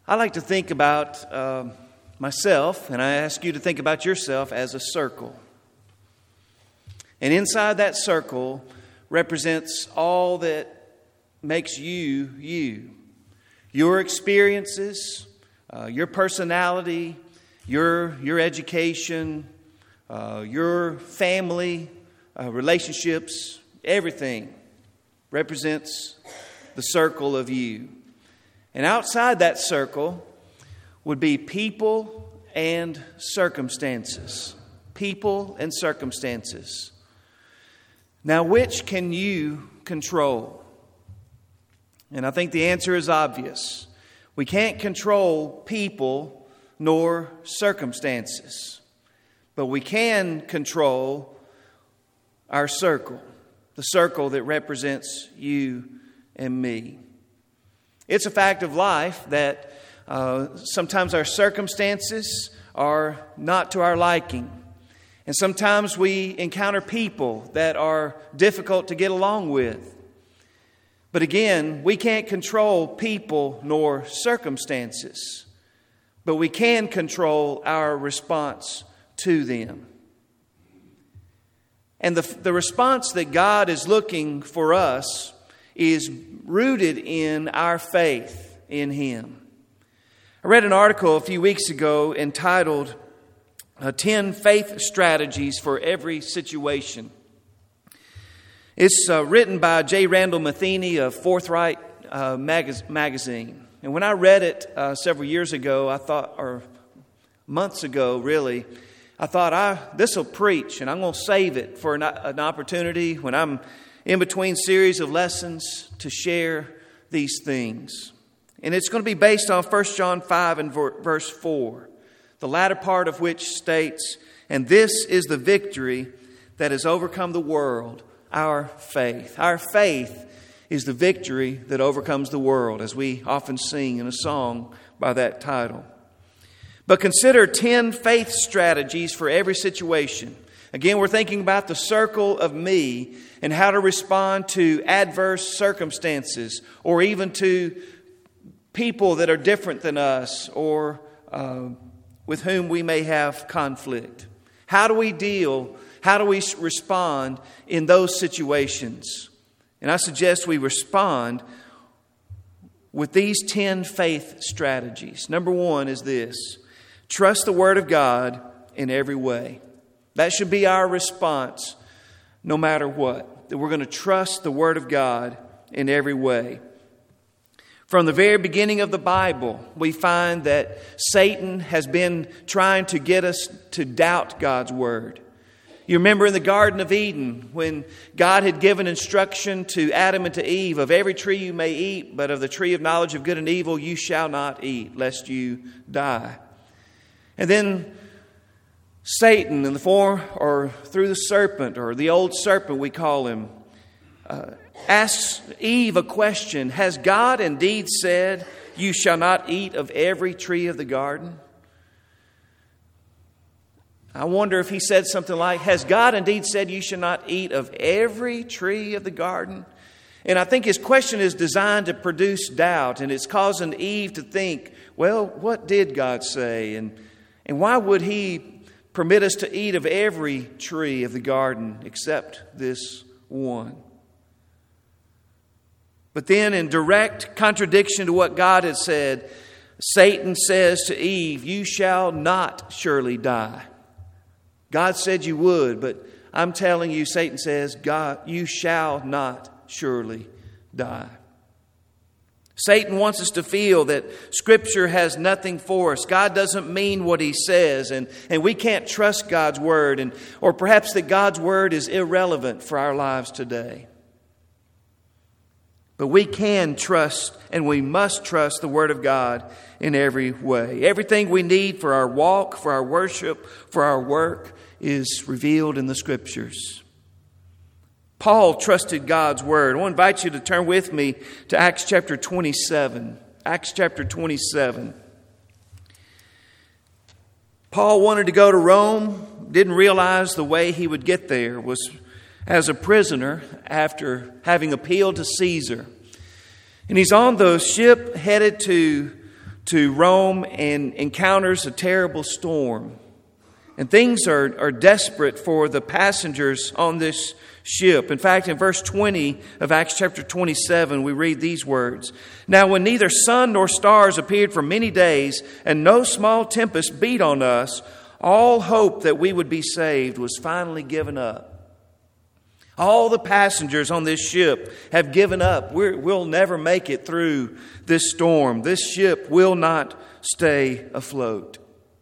I like to think about myself, and I ask you to think about yourself as a circle. And inside that circle represents all that makes you, you. Your experiences, your personality, your education, your family, relationships, everything represents the circle of you. And outside that circle would be people and circumstances. People and circumstances. Now, which can you control? And I think the answer is obvious. We can't control people nor circumstances. But we can control our circle. The circle that represents you and me. It's a fact of life that sometimes our circumstances are not to our liking. And sometimes we encounter people that are difficult to get along with. But again, we can't control people nor circumstances. But we can control our response to them. And the response that God is looking for us is rooted in our faith in Him. I read an article a few weeks ago entitled 10 Faith Strategies for Every Situation. It's written by J. Randall Matheny of Forthright magazine. And when I read it several years ago, or months ago really, I thought, this will preach, and I'm going to save it for an opportunity when I'm in between series of lessons to share these things. And it's going to be based on 1 John 5 and verse 4, the latter part of which states, "And this is the victory that has overcome the world, our faith." Our faith is the victory that overcomes the world, as we often sing in a song by that title. But consider 10 faith strategies for every situation. Again, we're thinking about the circle of me and how to respond to adverse circumstances or even to people that are different than us or with whom we may have conflict. How do we deal? How do we respond in those situations? And I suggest we respond with these 10 faith strategies. Number 1 is this: trust the Word of God in every way. That should be our response no matter what. That we're going to trust the Word of God in every way. From the very beginning of the Bible, we find that Satan has been trying to get us to doubt God's Word. You remember in the Garden of Eden when God had given instruction to Adam and to Eve, "Of every tree you may eat, but of the tree of knowledge of good and evil you shall not eat, lest you die." And then Satan, in the form or through the serpent, or the old serpent we call him, asks Eve a question: "Has God indeed said, 'You shall not eat of every tree of the garden'?" I wonder if he said something like, "Has God indeed said you shall not eat of every tree of the garden?" And I think his question is designed to produce doubt, and it's causing Eve to think, well, what did God say? And why would He permit us to eat of every tree of the garden except this one? But then, in direct contradiction to what God had said, Satan says to Eve, "You shall not surely die." God said you would, but I'm telling you, Satan says, you shall not surely die. Satan wants us to feel that Scripture has nothing for us. God doesn't mean what He says, and we can't trust God's Word, or perhaps that God's Word is irrelevant for our lives today. But we can trust, and we must trust the Word of God in every way. Everything we need for our walk, for our worship, for our work is revealed in the Scriptures. Paul trusted God's Word. I want to invite you to turn with me to Acts chapter 27. Acts chapter 27. Paul wanted to go to Rome, didn't realize the way he would get there was as a prisoner after having appealed to Caesar. And he's on the ship headed to to Rome and encounters a terrible storm. And things are desperate for the passengers on this ship. In fact, in verse 20 of Acts chapter 27, we read these words. Now when neither sun nor stars appeared for many days, and no small tempest beat on us, all hope that we would be saved was finally given up. All the passengers on this ship have given up. We'll never make it through this storm. This ship will not stay afloat.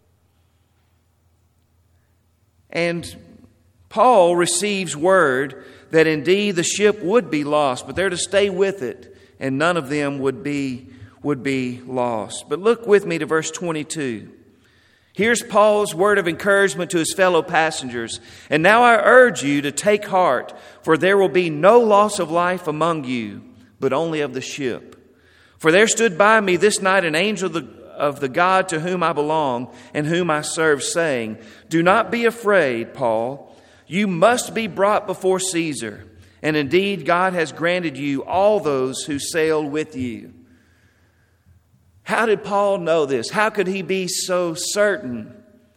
And Paul receives word that indeed the ship would be lost, but they're to stay with it, and none of them would be lost. But look with me to verse 22. Here's Paul's word of encouragement to his fellow passengers. And now I urge you to take heart, for there will be no loss of life among you, but only of the ship. For there stood by me this night an angel of the God to whom I belong and whom I serve, saying, do not be afraid, Paul. You must be brought before Caesar. And indeed, God has granted you all those who sail with you. How did Paul know this? How could he be so certain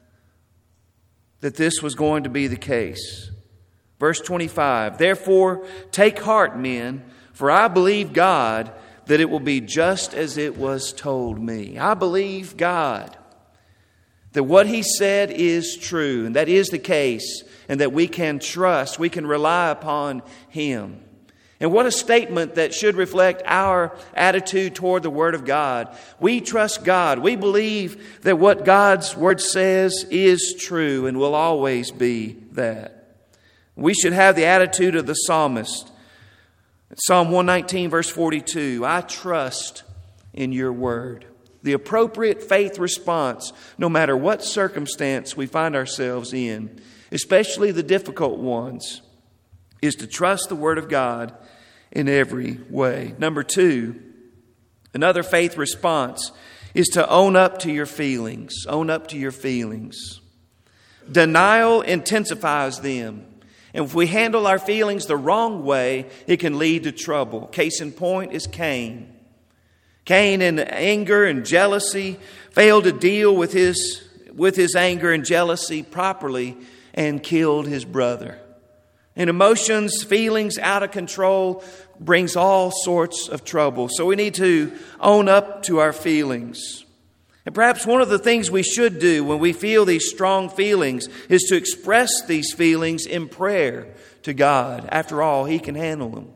that this was going to be the case? Verse 25, therefore take heart, men, for I believe God that it will be just as it was told me. I believe God that what He said is true, and that is the case, and that we can trust, we can rely upon Him. And what a statement that should reflect our attitude toward the Word of God. We trust God. We believe that what God's Word says is true and will always be that. We should have the attitude of the psalmist. Psalm 119, verse 42, I trust in your Word. The appropriate faith response, no matter what circumstance we find ourselves in, especially the difficult ones, is to trust the Word of God in every way. Number two, another faith response is to own up to your feelings. Own up to your feelings. Denial intensifies them. And if we handle our feelings the wrong way, it can lead to trouble. Case in point is Cain. Cain, in anger and jealousy, failed to deal with his anger and jealousy properly and killed his brother. And emotions, feelings out of control brings all sorts of trouble. So we need to own up to our feelings. And perhaps one of the things we should do when we feel these strong feelings is to express these feelings in prayer to God. After all, He can handle them.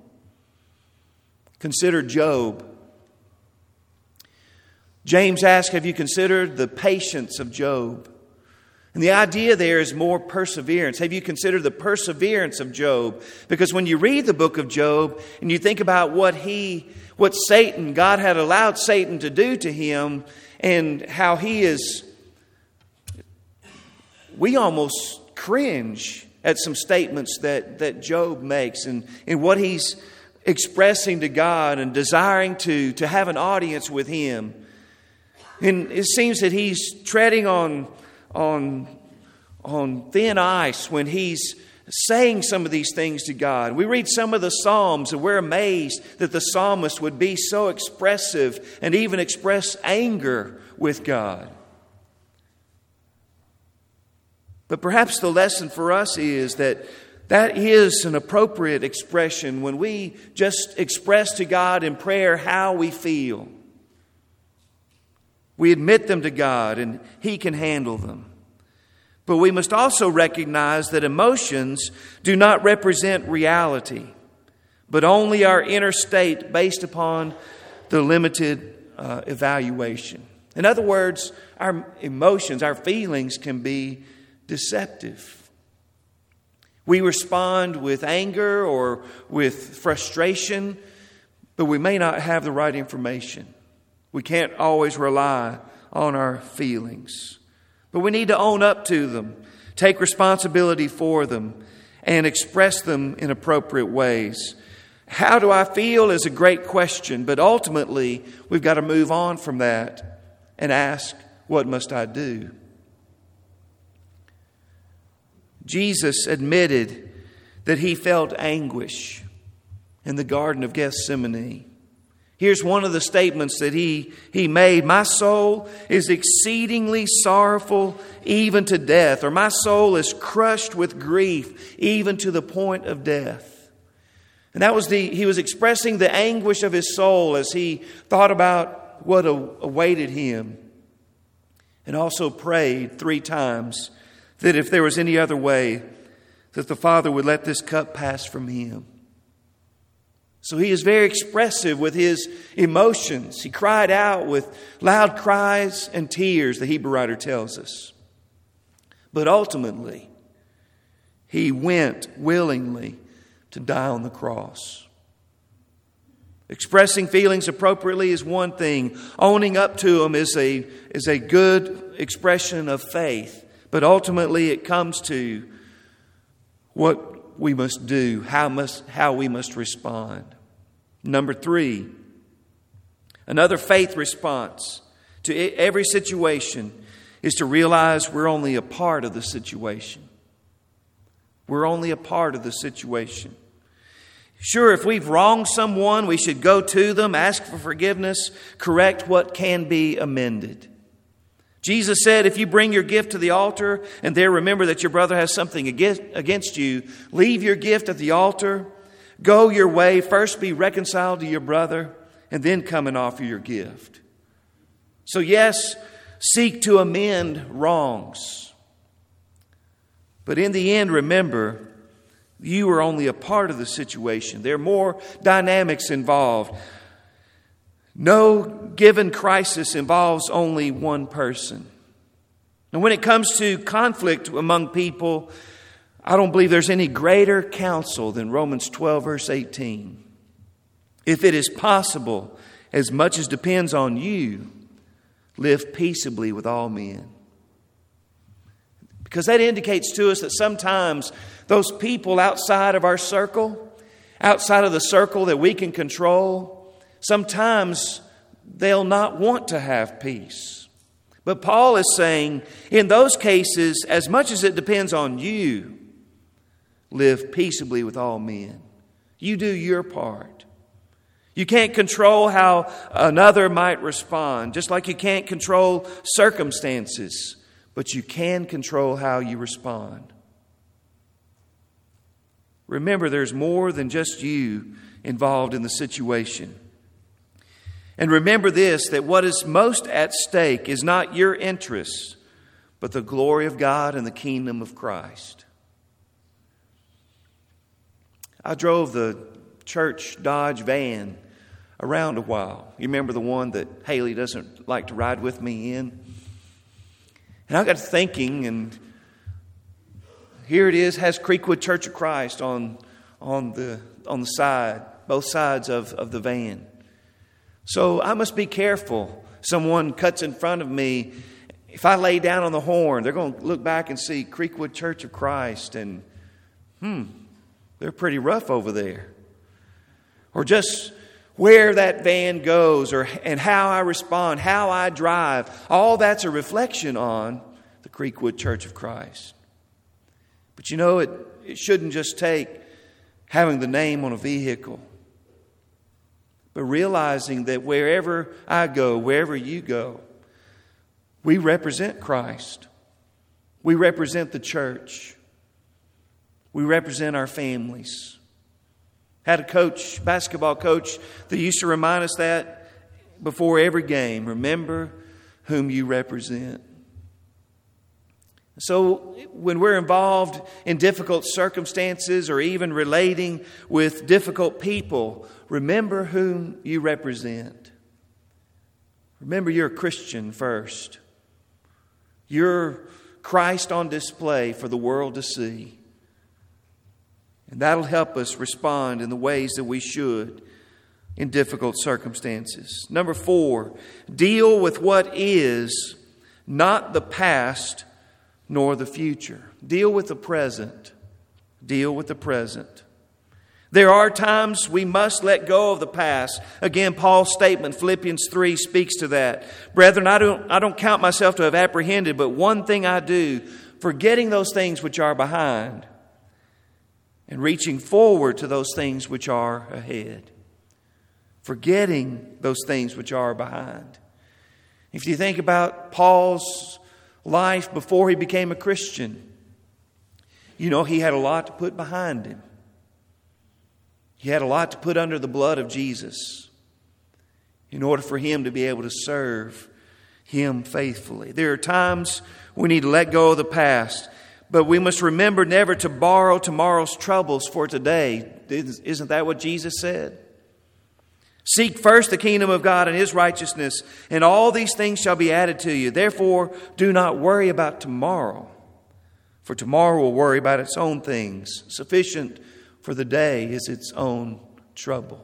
Consider Job. James asked, have you considered the patience of Job? And the idea there is more perseverance. Have you considered the perseverance of Job? Because when you read the book of Job and you think about what God had allowed Satan to do to him and how we almost cringe at some statements that Job makes and what he's expressing to God and desiring to have an audience with Him. And it seems that he's treading on thin ice when he's saying some of these things to God. We read some of the Psalms and we're amazed that the psalmist would be so expressive and even express anger with God. But perhaps the lesson for us is that is an appropriate expression when we just express to God in prayer how we feel. We admit them to God and He can handle them. But we must also recognize that emotions do not represent reality, but only our inner state based upon the limited evaluation. In other words, our emotions, our feelings can be deceptive. We respond with anger or with frustration, but we may not have the right information. We can't always rely on our feelings. But we need to own up to them, take responsibility for them, and express them in appropriate ways. How do I feel is a great question, but ultimately we've got to move on from that and ask, what must I do? Jesus admitted that He felt anguish in the Garden of Gethsemane. Here's one of the statements that he made. My soul is exceedingly sorrowful, even to death. Or my soul is crushed with grief, even to the point of death. And that was he was expressing the anguish of his soul as he thought about what awaited him. And also prayed 3 times that if there was any other way, that the Father would let this cup pass from him. So he is very expressive with his emotions. He cried out with loud cries and tears, the Hebrew writer tells us. But ultimately, he went willingly to die on the cross. Expressing feelings appropriately is one thing. Owning up to them is a good expression of faith. But ultimately it comes to what we must do, how we must respond. Number 3, another faith response to every situation is to realize we're only a part of the situation. We're only a part of the situation. Sure, if we've wronged someone, we should go to them, ask for forgiveness, correct what can be amended. Jesus said, if you bring your gift to the altar and there remember that your brother has something against you, leave your gift at the altar, go your way, first be reconciled to your brother, and then come and offer your gift. So yes, seek to amend wrongs. But in the end, remember, you are only a part of the situation. There are more dynamics involved. No given crisis involves only one person. And when it comes to conflict among people, I don't believe there's any greater counsel than Romans 12, verse 18. If it is possible, as much as depends on you, live peaceably with all men. Because that indicates to us that sometimes those people outside of our circle, outside of the circle that we can control, sometimes they'll not want to have peace. But Paul is saying, in those cases, as much as it depends on you, live peaceably with all men. You do your part. You can't control how another might respond, just like you can't control circumstances, but you can control how you respond. Remember, there's more than just you involved in the situation. And remember this, that what is most at stake is not your interests, but the glory of God and the kingdom of Christ. I drove the church Dodge van around a while. You remember the one that Haley doesn't like to ride with me in? And I got to thinking, and here it is, has Creekwood Church of Christ on the side, both sides of the van. So I must be careful. Someone cuts in front of me. If I lay down on the horn, they're going to look back and see Creekwood Church of Christ, and they're pretty rough over there. Or just where that van goes, and how I respond, how I drive, all that's a reflection on the Creekwood Church of Christ. But you know, it shouldn't just take having the name on a vehicle, but realizing that wherever I go, wherever you go, we represent Christ. We represent the church. We represent our families. Had a basketball coach that used to remind us that before every game. Remember whom you represent. So when we're involved in difficult circumstances or even relating with difficult people, remember whom you represent. Remember you're a Christian first. You're Christ on display for the world to see. And that'll help us respond in the ways that we should in difficult circumstances. Number 4, deal with what is, not the past nor the future. Deal with the present. Deal with the present. There are times we must let go of the past. Again, Paul's statement, Philippians 3, speaks to that. Brethren, I don't count myself to have apprehended, but one thing I do, forgetting those things which are behind, and reaching forward to those things which are ahead. forgetting those things which are behind. If you think about Paul's life before he became a Christian, you know he had a lot to put behind him. He had a lot to put under the blood of Jesus in order for him to be able to serve Him faithfully. There are times we need to let go of the past, but we must remember never to borrow tomorrow's troubles for today. Isn't that what Jesus said? Seek first the kingdom of God and His righteousness, and all these things shall be added to you. Therefore, do not worry about tomorrow, for tomorrow will worry about its own things. Sufficient for the day is its own trouble.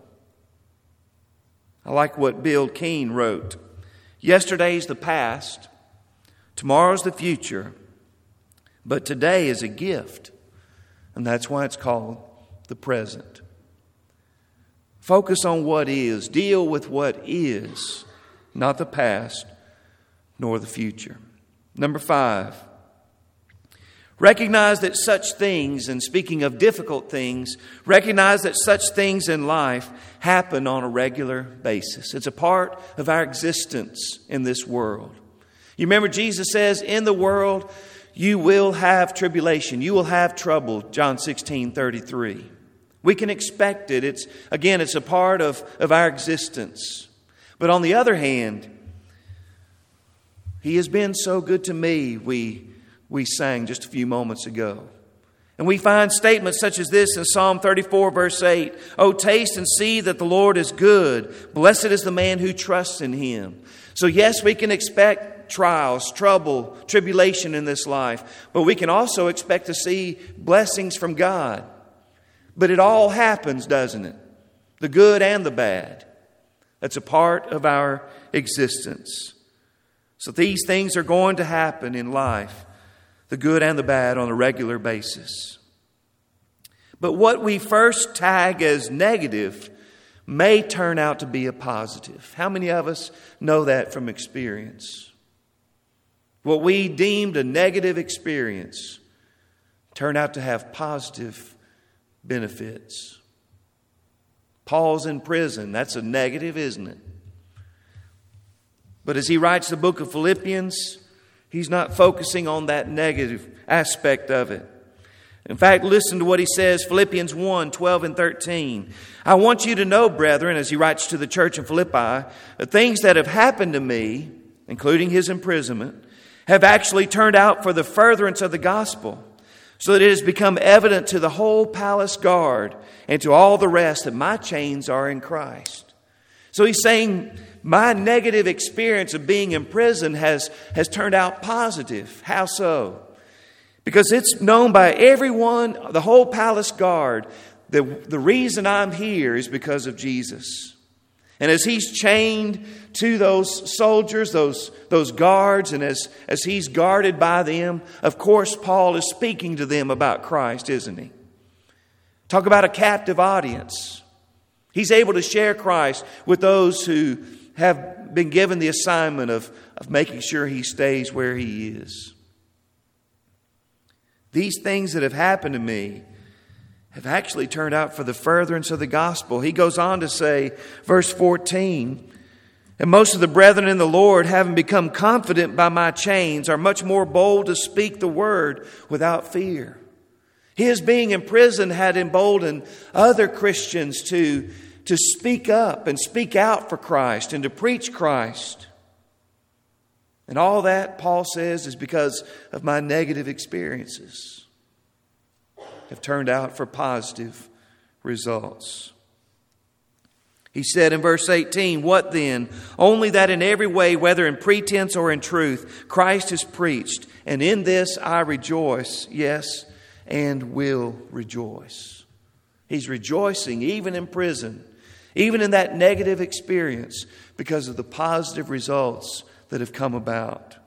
I like what Bill Keene wrote. Yesterday's the past, tomorrow's the future, but today is a gift, and that's why it's called the present. Focus on what is. Deal with what is, not the past nor the future. Number 5, recognize that such things, and speaking of difficult things, recognize that such things in life happen on a regular basis. It's a part of our existence in this world. You remember Jesus says, in the world you will have tribulation. You will have trouble, John 16:33. We can expect it. It's a part of our existence. But on the other hand, He has been so good to me, we sang just a few moments ago. And we find statements such as this in Psalm 34, verse 8. Oh, taste and see that the Lord is good. Blessed is the man who trusts in Him. So yes, we can expect trials, trouble, tribulation in this life. But we can also expect to see blessings from God. But it all happens, doesn't it? The good and the bad. That's a part of our existence. So these things are going to happen in life. The good and the bad on a regular basis. But what we first tag as negative may turn out to be a positive. How many of us know that from experience? What we deemed a negative experience turned out to have positive benefits. Paul's in prison. That's a negative, isn't it? But as he writes the book of Philippians, he's not focusing on that negative aspect of it. In fact, listen to what he says, Philippians 1:12 and 13. I want you to know, brethren, as he writes to the church in Philippi, the things that have happened to me, including his imprisonment, have actually turned out for the furtherance of the gospel, so that it has become evident to the whole palace guard and to all the rest that my chains are in Christ. So he's saying, my negative experience of being in prison has turned out positive. How so? Because it's known by everyone, the whole palace guard, that the reason I'm here is because of Jesus. And as he's chained to those soldiers, those guards, and as he's guarded by them, of course Paul is speaking to them about Christ, isn't he? Talk about a captive audience. He's able to share Christ with those who have been given the assignment of making sure he stays where he is. These things that have happened to me have actually turned out for the furtherance of the gospel. He goes on to say, verse 14, and most of the brethren in the Lord, having become confident by my chains, are much more bold to speak the word without fear. His being in prison had emboldened other Christians to speak up and speak out for Christ and to preach Christ. And all that, Paul says, is because of my negative experiences have turned out for positive results. He said in verse 18, what then? Only that in every way, whether in pretense or in truth, Christ is preached. And in this I rejoice, yes, and will rejoice. He's rejoicing even in prison, even in that negative experience, because of the positive results that have come about.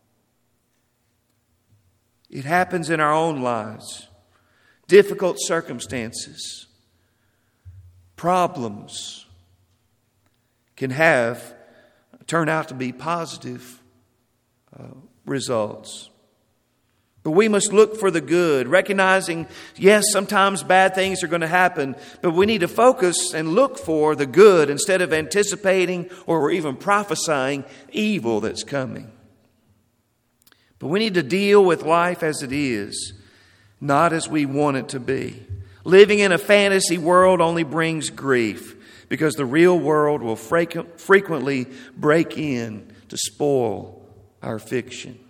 It happens in our own lives. Difficult circumstances, problems can turn out to be positive results. But we must look for the good, recognizing, yes, sometimes bad things are going to happen, but we need to focus and look for the good instead of anticipating or even prophesying evil that's coming. But we need to deal with life as it is, not as we want it to be. Living in a fantasy world only brings grief, because the real world will frequently break in to spoil our fiction.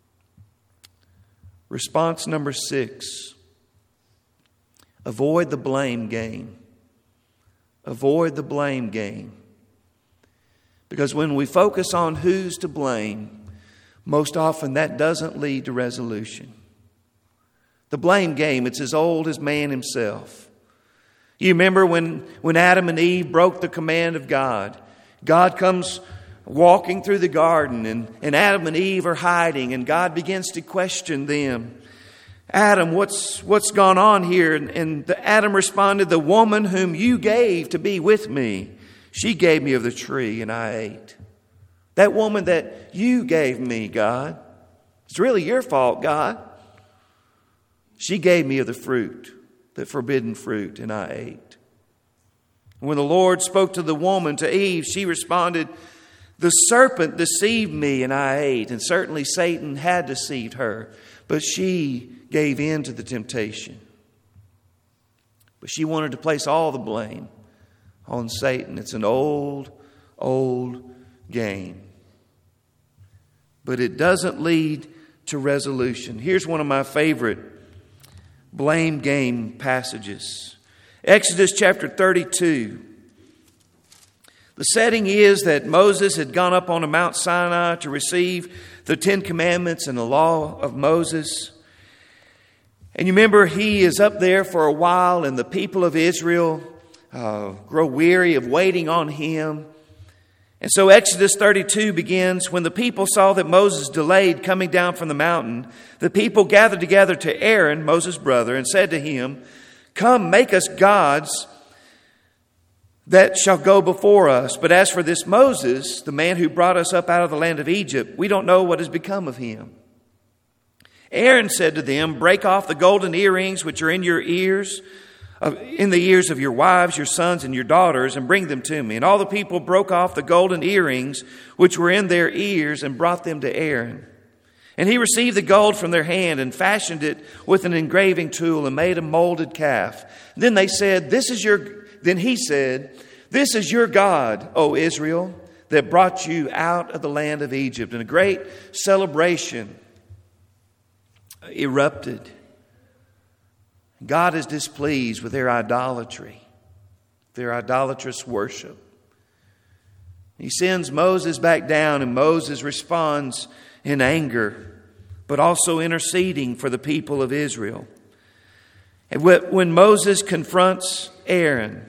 Response number 6. Avoid the blame game. Avoid the blame game. Because when we focus on who's to blame, most often that doesn't lead to resolution. The blame game, it's as old as man himself. You remember when Adam and Eve broke the command of God. God comes walking through the garden, and Adam and Eve are hiding, and God begins to question them. Adam, what's gone on here? And Adam responded, the woman whom you gave to be with me, she gave me of the tree and I ate. That woman that you gave me, God, it's really your fault, God. She gave me of the fruit, the forbidden fruit, and I ate. When the Lord spoke to the woman, to Eve, she responded, the serpent deceived me and I ate. And certainly Satan had deceived her, but she gave in to the temptation. But she wanted to place all the blame on Satan. It's an old game. But it doesn't lead to resolution. Here's one of my favorite blame game passages. Exodus chapter 32. The setting is that Moses had gone up on Mount Sinai to receive the 10 Commandments and the law of Moses. And you remember he is up there for a while, and the people of Israel grow weary of waiting on him. And so Exodus 32 begins, when the people saw that Moses delayed coming down from the mountain, the people gathered together to Aaron, Moses' brother, and said to him, come, make us gods that shall go before us. But as for this Moses, the man who brought us up out of the land of Egypt, we don't know what has become of him. Aaron said to them, break off the golden earrings which are in your ears, in the ears of your wives, your sons, and your daughters, and bring them to me. And all the people broke off the golden earrings which were in their ears and brought them to Aaron. And he received the gold from their hand and fashioned it with an engraving tool and made a molded calf. Then he said, this is your God, O Israel, that brought you out of the land of Egypt. And a great celebration erupted. God is displeased with their idolatry, their idolatrous worship. He sends Moses back down, and Moses responds in anger, but also interceding for the people of Israel. And when Moses confronts Aaron,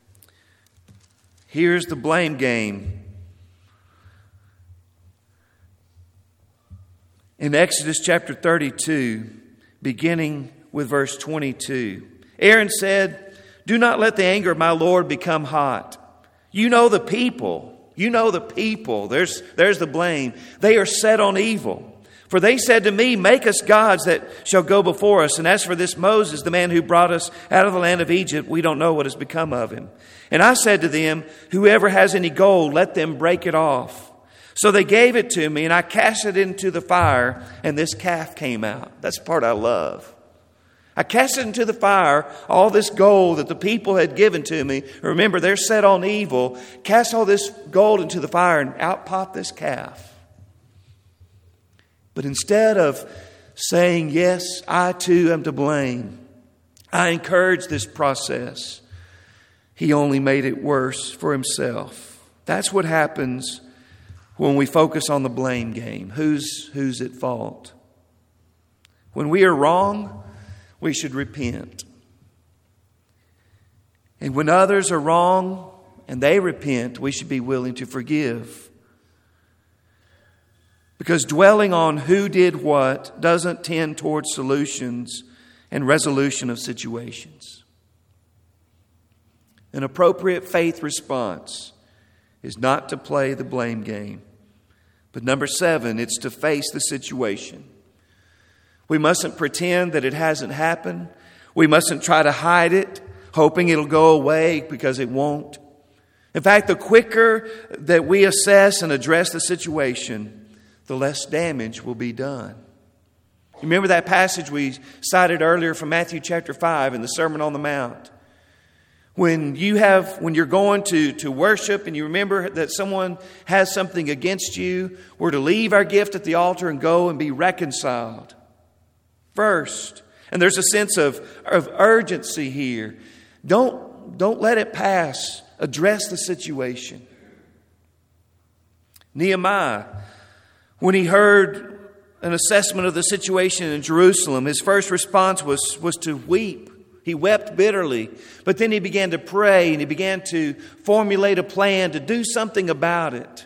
here's the blame game. In Exodus chapter 32, beginning with verse 22, Aaron said, do not let the anger of my Lord become hot. You know the people. There's the blame. They are set on evil. For they said to me, make us gods that shall go before us. And as for this Moses, the man who brought us out of the land of Egypt, we don't know what has become of him. And I said to them, whoever has any gold, let them break it off. So they gave it to me, and I cast it into the fire, and this calf came out. That's the part I love. I cast it into the fire, all this gold that the people had given to me. Remember, they're set on evil. Cast all this gold into the fire, and out popped this calf. But instead of saying, yes, I too am to blame, I encourage this process, he only made it worse for himself. That's what happens when we focus on the blame game. Who's at fault? When we are wrong, we should repent. And when others are wrong and they repent, we should be willing to forgive. Because dwelling on who did what doesn't tend towards solutions and resolution of situations. An appropriate faith response is not to play the blame game. But number 7, it's to face the situation. We mustn't pretend that it hasn't happened. We mustn't try to hide it, hoping it'll go away, because it won't. In fact, the quicker that we assess and address the situation, the less damage will be done. You remember that passage we cited earlier from Matthew chapter 5 in the Sermon on the Mount? When you're going to worship and you remember that someone has something against you, we're to leave our gift at the altar and go and be reconciled first. And there's a sense of urgency here. Don't let it pass. Address the situation. Nehemiah, when he heard an assessment of the situation in Jerusalem, his first response was to weep. He wept bitterly, but then he began to pray and he began to formulate a plan to do something about it,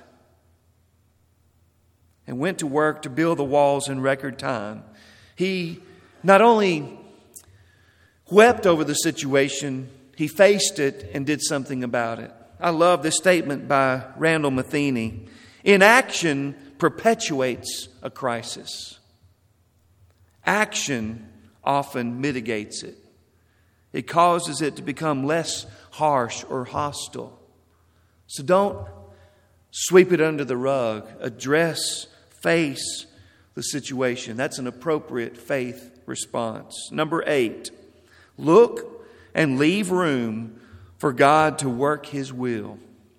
and went to work to build the walls in record time. He not only wept over the situation, he faced it and did something about it. I love this statement by Randall Matheny. Inaction perpetuates a crisis. Action often mitigates it. It causes it to become less harsh or hostile. So don't sweep it under the rug. Address, face the situation. That's an appropriate faith response. Number 8, look and leave room for God to work His will.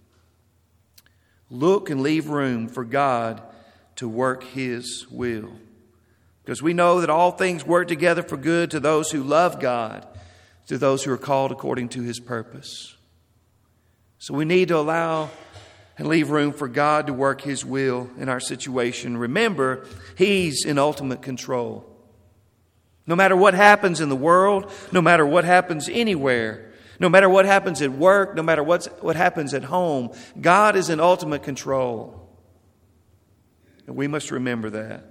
Look and leave room for God to work His will. Because we know that all things work together for good to those who love God, to those who are called according to His purpose. So we need to allow and leave room for God to work His will in our situation. Remember, He's in ultimate control. No matter what happens in the world, no matter what happens anywhere, no matter what happens at work, no matter what happens at home, God is in ultimate control. And we must remember that.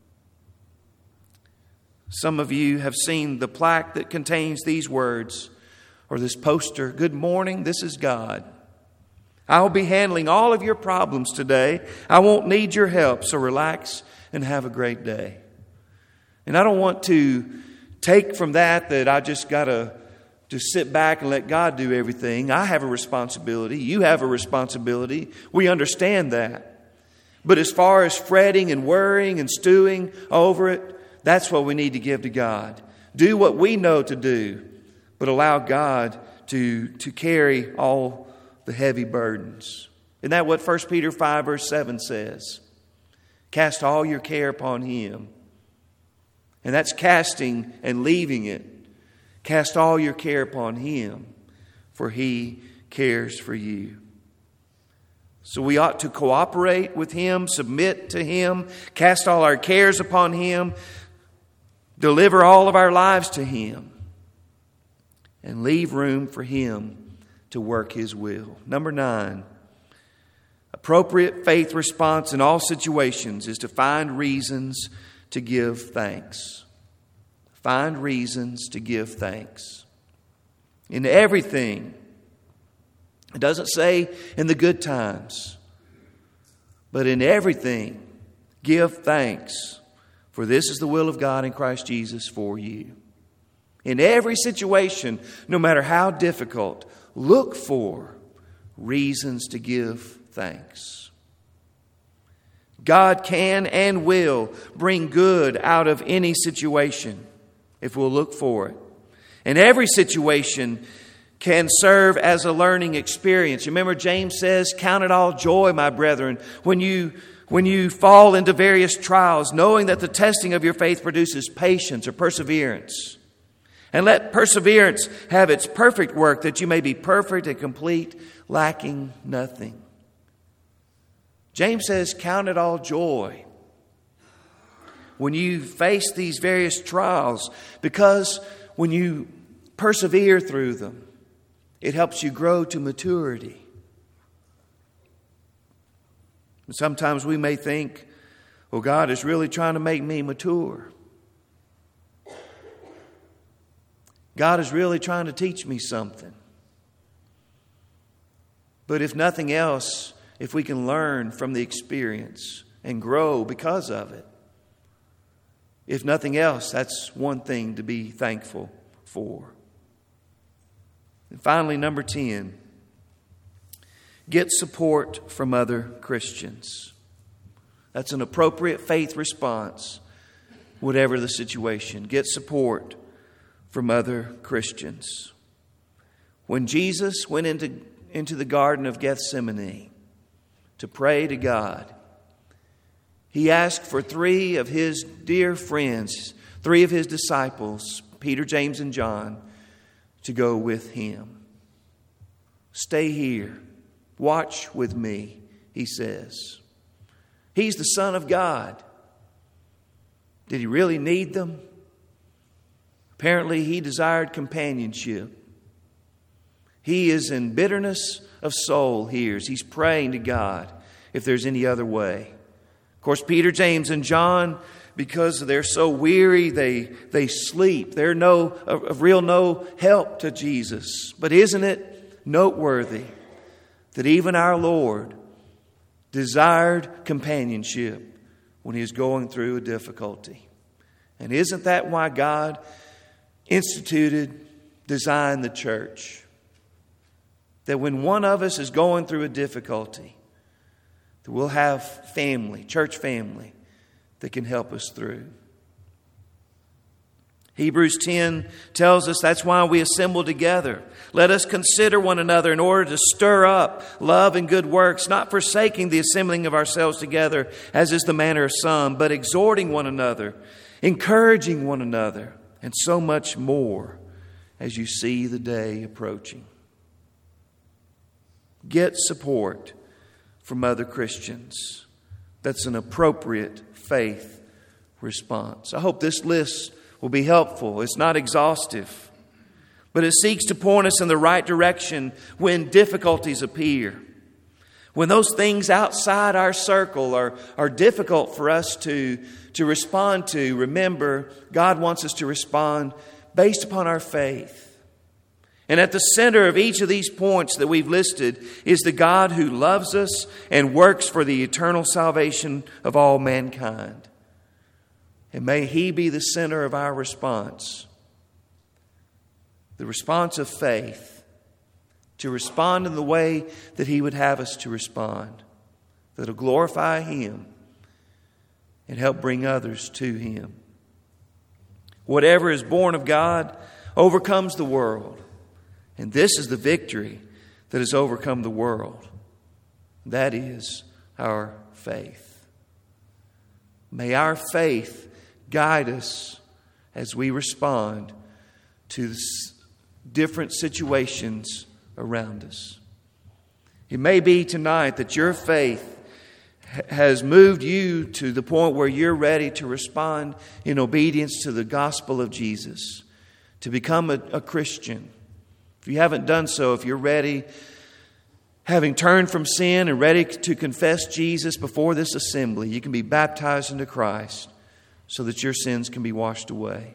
Some of you have seen the plaque that contains these words, or this poster, "Good morning, this is God. I will be handling all of your problems today. I won't need your help, so relax and have a great day." And I don't want to take from that I just got to just sit back and let God do everything. I have a responsibility. You have a responsibility. We understand that. But as far as fretting and worrying and stewing over it, that's what we need to give to God. Do what we know to do, but allow God to carry all the heavy burdens. Isn't that what 1 Peter 5 verse 7 says? Cast all your care upon Him. And that's casting and leaving it. Cast all your care upon Him, for He cares for you. So we ought to cooperate with Him, submit to Him, cast all our cares upon Him, deliver all of our lives to Him, and leave room for Him to work His will. Number 9, appropriate faith response in all situations is to find reasons to give thanks. Find reasons to give thanks. In everything. It doesn't say in the good times, but in everything, give thanks. For this is the will of God in Christ Jesus for you. In every situation, no matter how difficult, look for reasons to give thanks. God can and will bring good out of any situation if we'll look for it. And every situation can serve as a learning experience. Remember, James says, "Count it all joy, my brethren, when you fall into various trials, knowing that the testing of your faith produces patience," or perseverance. "And let perseverance have its perfect work, that you may be perfect and complete, lacking nothing." James says, count it all joy when you face these various trials, because when you persevere through them, it helps you grow to maturity. And sometimes we may think, well, God is really trying to make me mature. God is really trying to teach me something. But if nothing else, if we can learn from the experience and grow because of it, if nothing else, that's one thing to be thankful for. And finally, number 10, get support from other Christians. That's an appropriate faith response, whatever the situation. Get support from other Christians. When Jesus went into the Garden of Gethsemane to pray to God, He asked for 3 of His dear friends, 3 of His disciples, Peter, James, and John, to go with Him. Stay here. Watch with me, He says. He's the Son of God. Did He really need them? Apparently, He desired companionship. He is in bitterness of soul here as He's praying to God if there's any other way. Of course, Peter, James, and John, because they're so weary, they sleep. They're no help to Jesus. But isn't it noteworthy that even our Lord desired companionship when He was going through a difficulty? And isn't that why God designed the church? That when one of us is going through a difficulty, that we'll have family, church family, that can help us through. Hebrews 10 tells us that's why we assemble together. Let us consider one another in order to stir up love and good works, not forsaking the assembling of ourselves together, as is the manner of some, but exhorting one another, encouraging one another, and so much more as you see the day approaching. Get support from other Christians. That's an appropriate faith response. I hope this list will be helpful. It's not exhaustive, but it seeks to point us in the right direction when difficulties appear. When those things outside our circle are difficult for us to respond to, remember, God wants us to respond based upon our faith. And at the center of each of these points that we've listed is the God who loves us and works for the eternal salvation of all mankind. And may He be the center of our response. The response of faith. To respond in the way that He would have us to respond. That'll glorify Him and help bring others to Him. Whatever is born of God overcomes the world. And this is the victory that has overcome the world. That is our faith. May our faith guide us as we respond to different situations around us. It may be tonight that your faith has moved you to the point where you're ready to respond in obedience to the gospel of Jesus, to become a Christian. If you haven't done so, if you're ready, having turned from sin and ready to confess Jesus before this assembly, you can be baptized into Christ so that your sins can be washed away.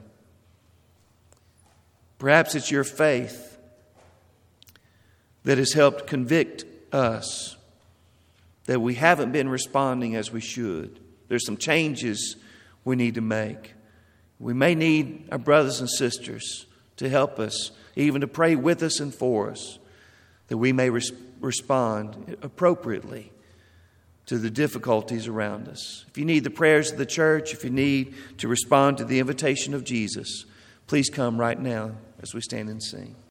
Perhaps it's your faith that has helped convict us that we haven't been responding as we should. There's some changes we need to make. We may need our brothers and sisters to help us, even to pray with us and for us, that we may respond appropriately to the difficulties around us. If you need the prayers of the church, if you need to respond to the invitation of Jesus, please come right now as we stand and sing.